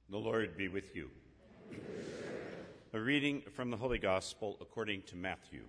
The Lord be with you. A reading from the Holy Gospel according to Matthew.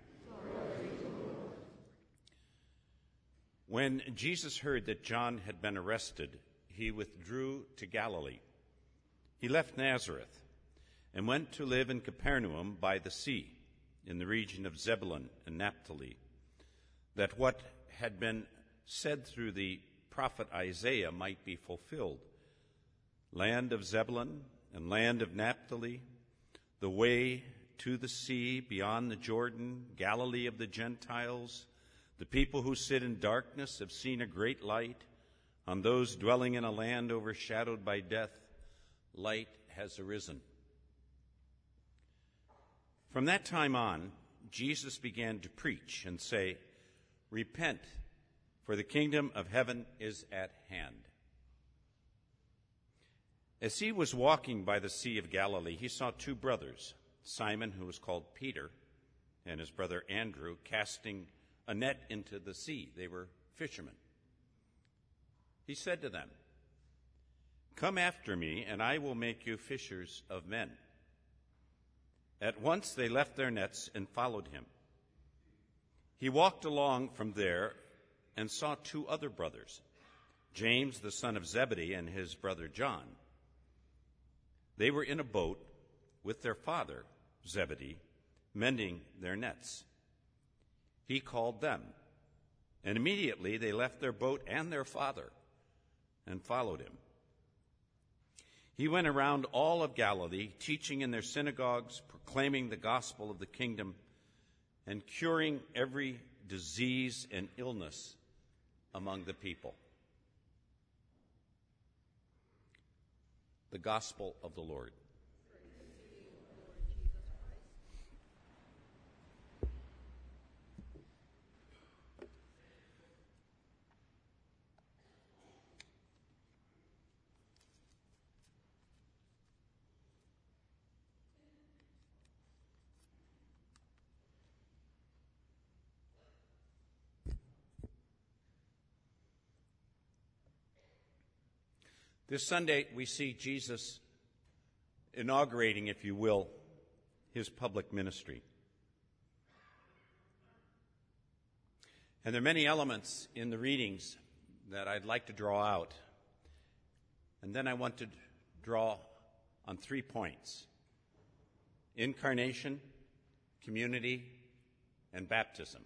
When Jesus heard that John had been arrested, he withdrew to Galilee. He left Nazareth and went to live in Capernaum by the sea, in the region of Zebulun and Naphtali, that what had been said through the prophet Isaiah might be fulfilled. Land of Zebulun and land of Naphtali, the way to the sea beyond the Jordan, Galilee of the Gentiles, the people who sit in darkness have seen a great light. On those dwelling in a land overshadowed by death, light has arisen. From that time on, Jesus began to preach and say, "Repent, for the kingdom of heaven is at hand." As he was walking by the Sea of Galilee, he saw two brothers, Simon, who was called Peter, and his brother Andrew, casting a net into the sea. They were fishermen. He said to them, "Come after me, and I will make you fishers of men." At once they left their nets and followed him. He walked along from there and saw two other brothers, James the son of Zebedee and his brother John. They were in a boat with their father, Zebedee, mending their nets. He called them, and immediately they left their boat and their father and followed him. He went around all of Galilee, teaching in their synagogues, proclaiming the gospel of the kingdom, and curing every disease and illness among the people. The Gospel of the Lord. This Sunday, we see Jesus inaugurating, if you will, his public ministry. And there are many elements in the readings that I'd like to draw out. And then I want to draw on 3 points: incarnation, community, and baptism.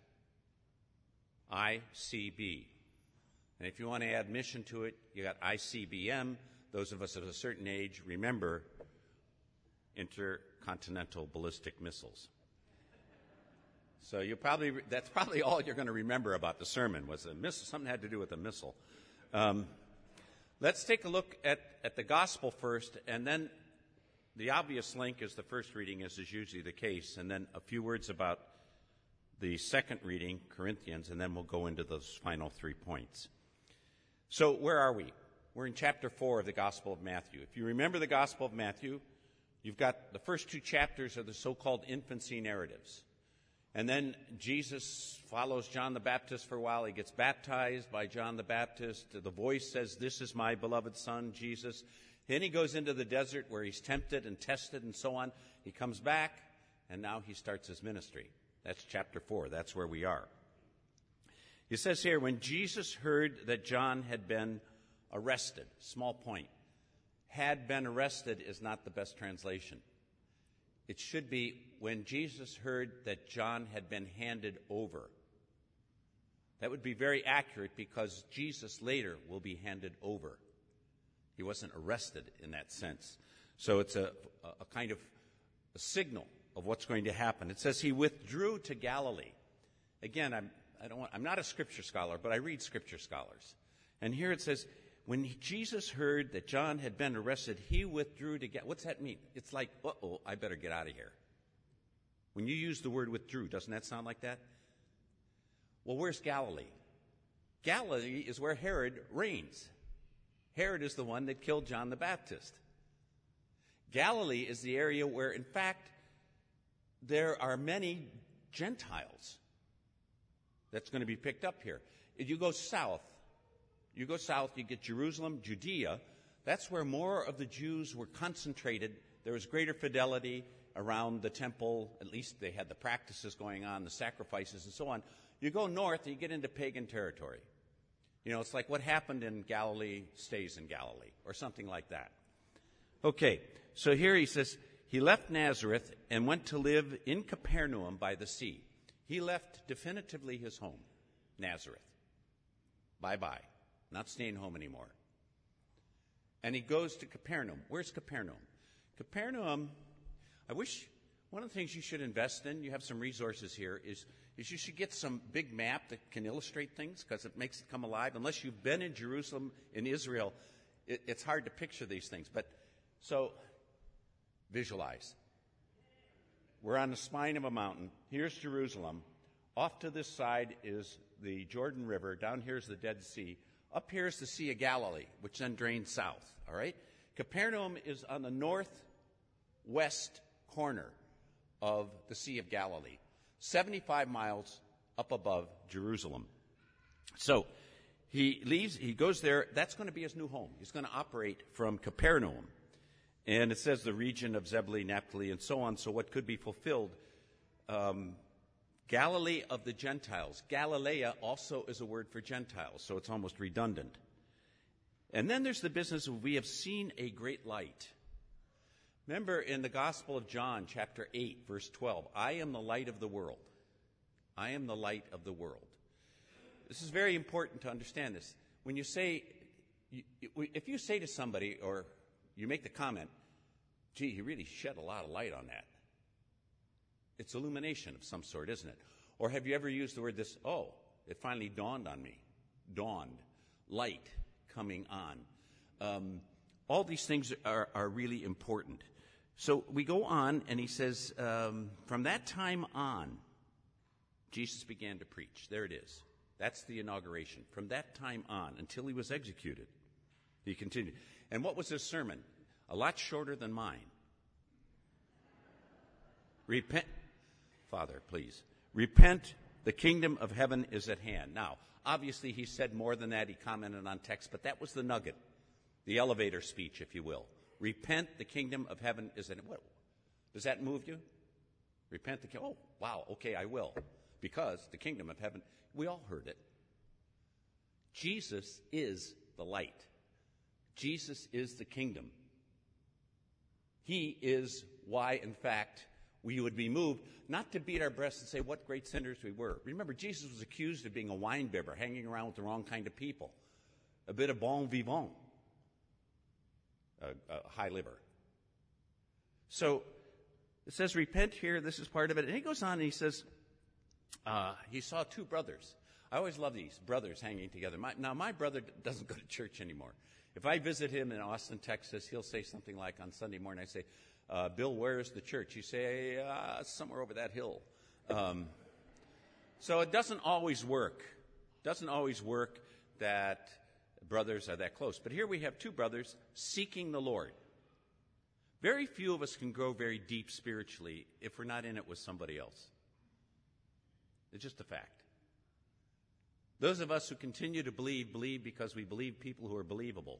ICB. And if you want to add mission to it, you got ICBM. Those of us of a certain age remember intercontinental ballistic missiles. So that's probably all you're going to remember about the sermon was a missile. Something had to do with a missile. Let's take a look at the gospel first, and then the obvious link is the first reading, as is usually the case, and then a few words about the second reading, Corinthians, and then we'll go into those final 3 points. So where are we? We're in chapter 4 of the Gospel of Matthew. If you remember the Gospel of Matthew, you've got the first 2 chapters are the so-called infancy narratives. And then Jesus follows John the Baptist for a while. He gets baptized by John the Baptist. The voice says, "This is my beloved son, Jesus." Then he goes into the desert where he's tempted and tested and so on. He comes back, and now he starts his ministry. That's chapter 4. That's where we are. It says here, when Jesus heard that John had been arrested, small point, had been arrested is not the best translation. It should be when Jesus heard that John had been handed over. That would be very accurate because Jesus later will be handed over. He wasn't arrested in that sense. So it's a kind of a signal of what's going to happen. It says he withdrew to Galilee. Again, I'm not a scripture scholar, but I read scripture scholars. And here it says, when Jesus heard that John had been arrested, he withdrew to Galilee. What's that mean? It's like, I better get out of here. When you use the word withdrew, doesn't that sound like that? Well, where's Galilee? Galilee is where Herod reigns. Herod is the one that killed John the Baptist. Galilee is the area where, in fact, there are many Gentiles. That's going to be picked up here. If you go south, you get Jerusalem, Judea. That's where more of the Jews were concentrated. There was greater fidelity around the temple. At least they had the practices going on, the sacrifices and so on. You go north, you get into pagan territory. You know, it's like what happened in Galilee stays in Galilee, or something like that. Okay, so here he says, he left Nazareth and went to live in Capernaum by the sea. He left definitively his home, Nazareth. Bye-bye. Not staying home anymore. And he goes to Capernaum. Where's Capernaum? Capernaum, I wish one of the things you should invest in, you have some resources here, is you should get some big map that can illustrate things, because it makes it come alive. Unless you've been in Jerusalem, in Israel, it's hard to picture these things. But so, visualize. We're on the spine of a mountain. Here's Jerusalem. Off to this side is the Jordan River. Down here is the Dead Sea. Up here is the Sea of Galilee, which then drains south. All right? Capernaum is on the northwest corner of the Sea of Galilee, 75 miles up above Jerusalem. So he leaves, he goes there. That's going to be his new home. He's going to operate from Capernaum. And it says the region of Zebulun, Naphtali, and so on. So what could be fulfilled? Galilee of the Gentiles. Galilee also is a word for Gentiles, so it's almost redundant. And then there's the business of we have seen a great light. Remember in the Gospel of John, chapter 8, verse 12, I am the light of the world. I am the light of the world. This is very important to understand this. When you say, if you say to somebody, or you make the comment, gee, he really shed a lot of light on that. It's illumination of some sort, isn't it? Or have you ever used the word it finally dawned on me. Dawned. Light coming on. All these things are really important. So we go on, and he says, from that time on, Jesus began to preach. There it is. That's the inauguration. From that time on, until he was executed, he continued. And what was his sermon? A lot shorter than mine. Repent. Father, please. Repent, the kingdom of heaven is at hand. Now, obviously he said more than that. He commented on text, but that was the nugget, the elevator speech, if you will. Repent, the kingdom of heaven is at hand. What? Does that move you? Repent the kingdom. Oh, wow, okay, I will. Because the kingdom of heaven, we all heard it. Jesus is the light. Jesus is the kingdom. He is why, in fact, we would be moved not to beat our breasts and say what great sinners we were. Remember, Jesus was accused of being a wine bibber, hanging around with the wrong kind of people, a bit of bon vivant, a high liver. So it says repent here. This is part of it. And he goes on and he says he saw two brothers. I always love these brothers hanging together. My brother doesn't go to church anymore. If I visit him in Austin, Texas, he'll say something like on Sunday morning, I say, Bill, where's the church? You say, somewhere over that hill. So it doesn't always work. Doesn't always work that brothers are that close. But here we have two brothers seeking the Lord. Very few of us can grow very deep spiritually if we're not in it with somebody else. It's just a fact. Those of us who continue to believe because we believe people who are believable.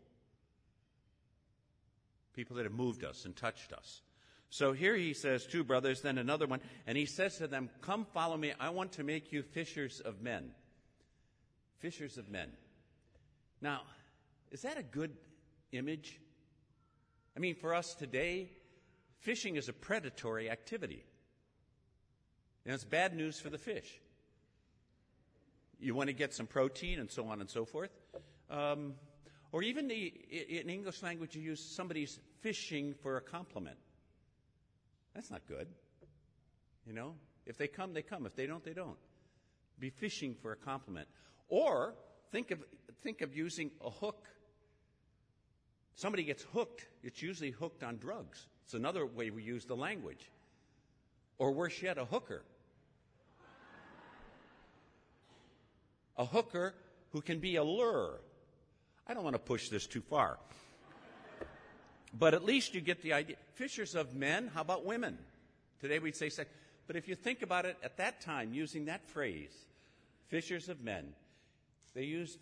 People that have moved us and touched us. So here he says, two brothers, then another one, and he says to them, come follow me. I want to make you fishers of men. Fishers of men. Now, is that a good image? I mean, for us today, fishing is a predatory activity. And it's bad news for the fish. You want to get some protein and so on and so forth. Or even in English language, you use somebody's fishing for a compliment. That's not good. You know, if they come, they come. If they don't, they don't. Be fishing for a compliment. Or think of using a hook. Somebody gets hooked. It's usually hooked on drugs. It's another way we use the language. Or worse yet, a hooker. A hooker who can be a lure. I don't want to push this too far. But at least you get the idea. Fishers of men, how about women? Today we'd say sex. But if you think about it, at that time, using that phrase, fishers of men,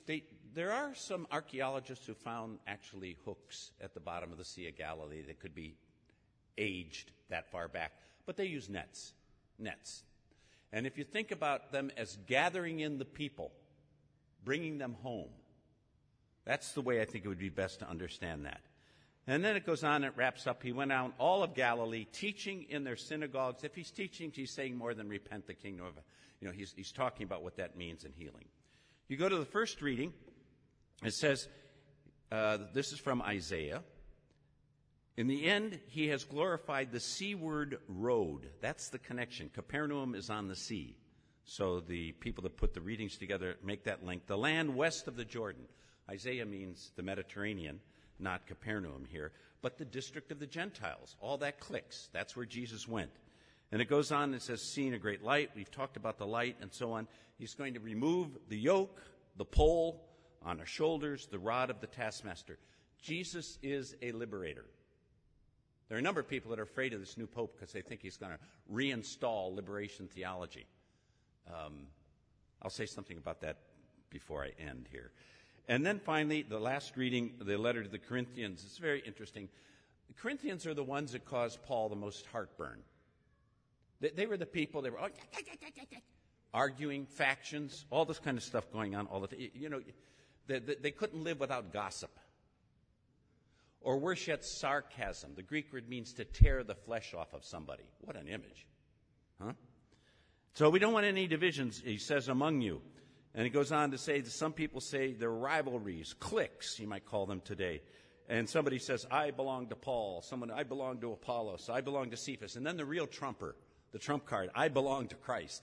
there are some archaeologists who found actually hooks at the bottom of the Sea of Galilee that could be aged that far back, but they use nets. And if you think about them as gathering in the people, bringing them home, that's the way I think it would be best to understand that. And then it goes on, it wraps up. He went out all of Galilee, teaching in their synagogues. If he's teaching, he's saying more than repent the kingdom of, he's talking about what that means in healing. You go to the first reading, it says, this is from Isaiah. In the end, he has glorified the seaward road. That's the connection. Capernaum is on the sea. So the people that put the readings together make that link. The land west of the Jordan. Isaiah means the Mediterranean, not Capernaum here, but the district of the Gentiles. All that clicks. That's where Jesus went. And it goes on, it says, seeing a great light. We've talked about the light and so on. He's going to remove the yoke, the pole on our shoulders, the rod of the taskmaster. Jesus is a liberator. There are a number of people that are afraid of this new pope because they think he's going to reinstall liberation theology. I'll say something about that before I end here. And then finally, the last reading, the letter to the Corinthians. It's very interesting. The Corinthians are the ones that caused Paul the most heartburn. They were the people, they were arguing, factions, all this kind of stuff going on all the time. They couldn't live without gossip. Or worse yet, sarcasm. The Greek word means to tear the flesh off of somebody. What an image. Huh? So we don't want any divisions, he says, among you. And he goes on to say that some people say they're rivalries, cliques, you might call them today. And somebody says, I belong to Paul. I belong to Apollos. I belong to Cephas. And then the real trumper, the trump card, I belong to Christ.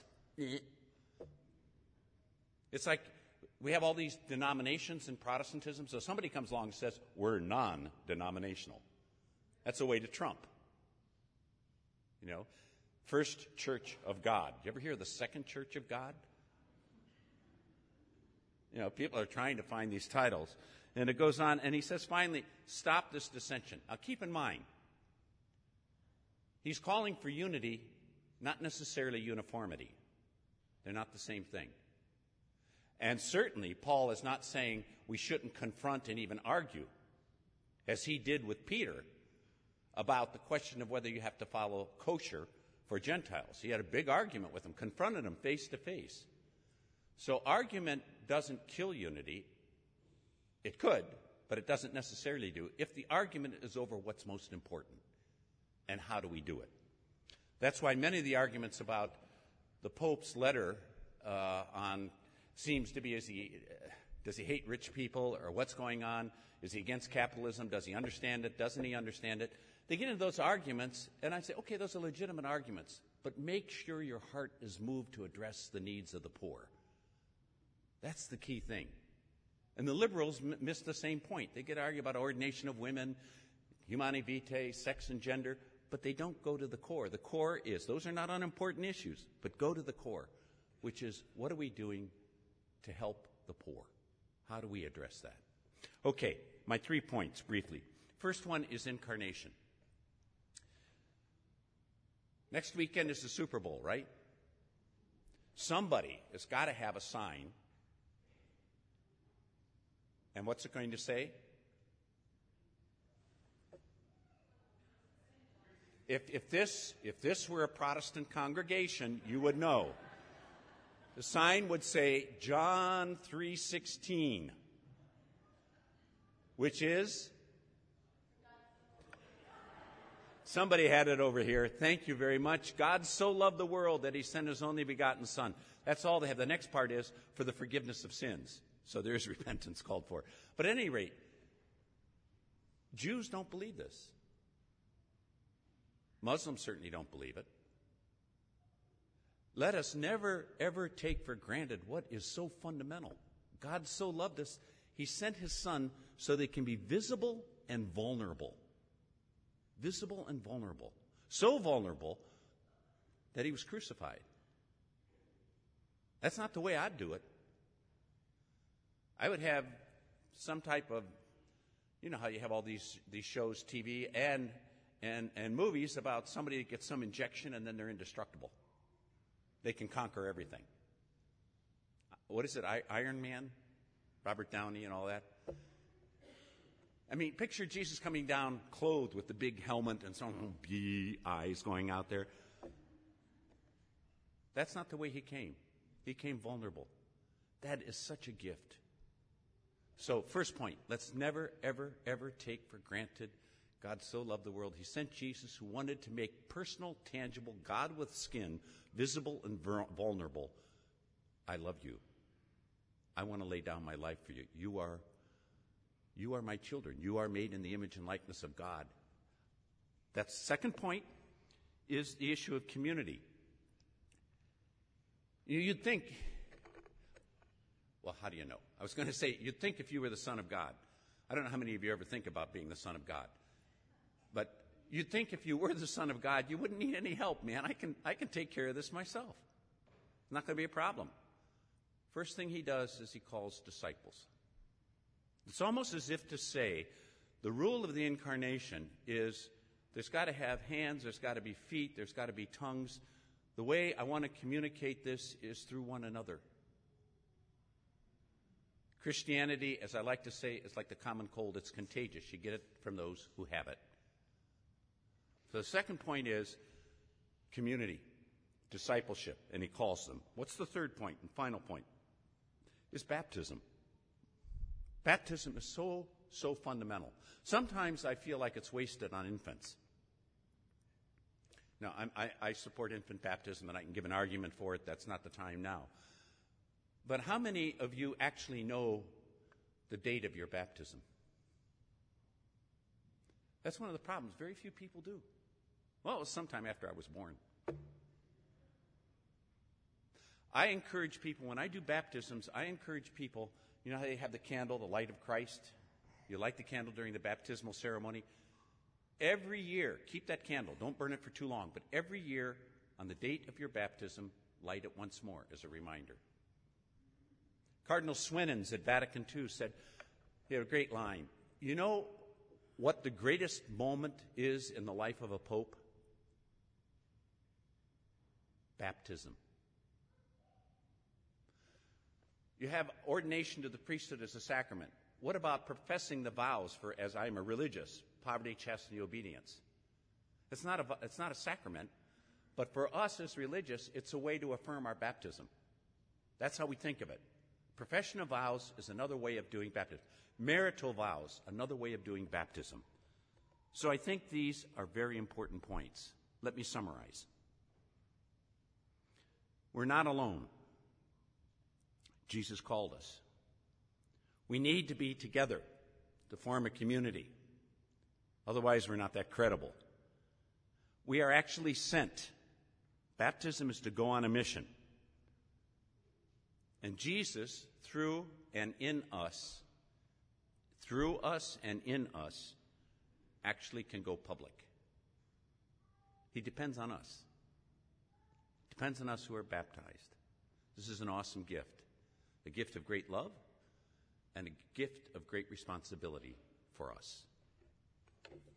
It's like we have all these denominations in Protestantism. So somebody comes along and says, we're non-denominational. That's a way to trump. First Church of God. You ever hear of the Second Church of God? People are trying to find these titles. And it goes on, and he says, finally, stop this dissension. Now, keep in mind, he's calling for unity, not necessarily uniformity. They're not the same thing. And certainly, Paul is not saying we shouldn't confront and even argue, as he did with Peter, about the question of whether you have to follow kosher for Gentiles. He had a big argument with him, confronted him face to face. So argument doesn't kill unity. It could, but it doesn't necessarily do, if the argument is over what's most important and how do we do it. That's why many of the arguments about the Pope's letter seems to be, does he hate rich people, or what's going on? Is he against capitalism? Does he understand it? Doesn't he understand it? They get into those arguments, and I say, okay, those are legitimate arguments, but make sure your heart is moved to address the needs of the poor. That's the key thing. And the liberals miss the same point. They get to argue about ordination of women, humanae vitae, sex and gender, but they don't go to the core. The core is, those are not unimportant issues, but go to the core, which is, what are we doing to help the poor? How do we address that? Okay, my 3 points briefly. First one is incarnation. Next weekend is the Super Bowl, right? Somebody has got to have a sign. And what's it going to say? If this were a Protestant congregation, you would know. The sign would say John 3:16, which is? Somebody had it over here. Thank you very much. God so loved the world that he sent his only begotten Son. That's all they have. The next part is for the forgiveness of sins. So there's repentance called for. But at any rate, Jews don't believe this. Muslims certainly don't believe it. Let us never, ever take for granted what is so fundamental. God so loved us, he sent his Son so they can be visible and vulnerable. Visible and vulnerable. So vulnerable that he was crucified. That's not the way I'd do it. I would have some type of, you know how you have all these shows, TV and movies about somebody that gets some injection and then they're indestructible. They can conquer everything. What is it, Iron Man? Robert Downey and all that. I mean, picture Jesus coming down clothed with the big helmet and some bee eyes going out there. That's not the way he came. He came vulnerable. That is such a gift. So, first point, let's never, ever, ever take for granted God so loved the world. He sent Jesus, who wanted to make personal, tangible, God with skin, visible and vulnerable. I love you. I want to lay down my life for you. You are my children. You are made in the image and likeness of God. That second point is the issue of community. You'd think, well, how do you know? I was going to say, you'd think if you were the Son of God. I don't know how many of you ever think about being the Son of God. But you'd think if you were the Son of God, you wouldn't need any help, man. I can take care of this myself. It's not going to be a problem. First thing he does is he calls disciples. It's almost as if to say the rule of the incarnation is there's got to have hands, there's got to be feet, there's got to be tongues. The way I want to communicate this is through one another. Christianity, as I like to say, is like the common cold. It's contagious. You get it from those who have it. So the second point is community, discipleship, and he calls them. What's the third point and final point? Is baptism. Baptism is so fundamental. Sometimes I feel like it's wasted on infants. Now, I support infant baptism, and I can give an argument for it. That's not the time now. But how many of you actually know the date of your baptism? That's one of the problems. Very few people do. Well, it was sometime after I was born. I encourage people, when I do baptisms, I encourage people, you know how they have the candle, the light of Christ? You light the candle during the baptismal ceremony. Every year, keep that candle. Don't burn it for too long. But every year, on the date of your baptism, light it once more as a reminder. Cardinal Swinens at Vatican II said, he had a great line. You know what the greatest moment is in the life of a pope? Baptism. You have ordination to the priesthood as a sacrament. What about professing the vows for, as I am a religious, poverty, chastity, obedience? It's not a sacrament, but for us as religious, it's a way to affirm our baptism. That's how we think of it. Profession of vows is another way of doing baptism. Marital vows, another way of doing baptism. So I think these are very important points. Let me summarize. We're not alone. Jesus called us. We need to be together to form a community. Otherwise, we're not that credible. We are actually sent. Baptism is to go on a mission. And Jesus, through and in us, actually can go public. He depends on us. Depends on us who are baptized. This is an awesome gift. A gift of great love and a gift of great responsibility for us.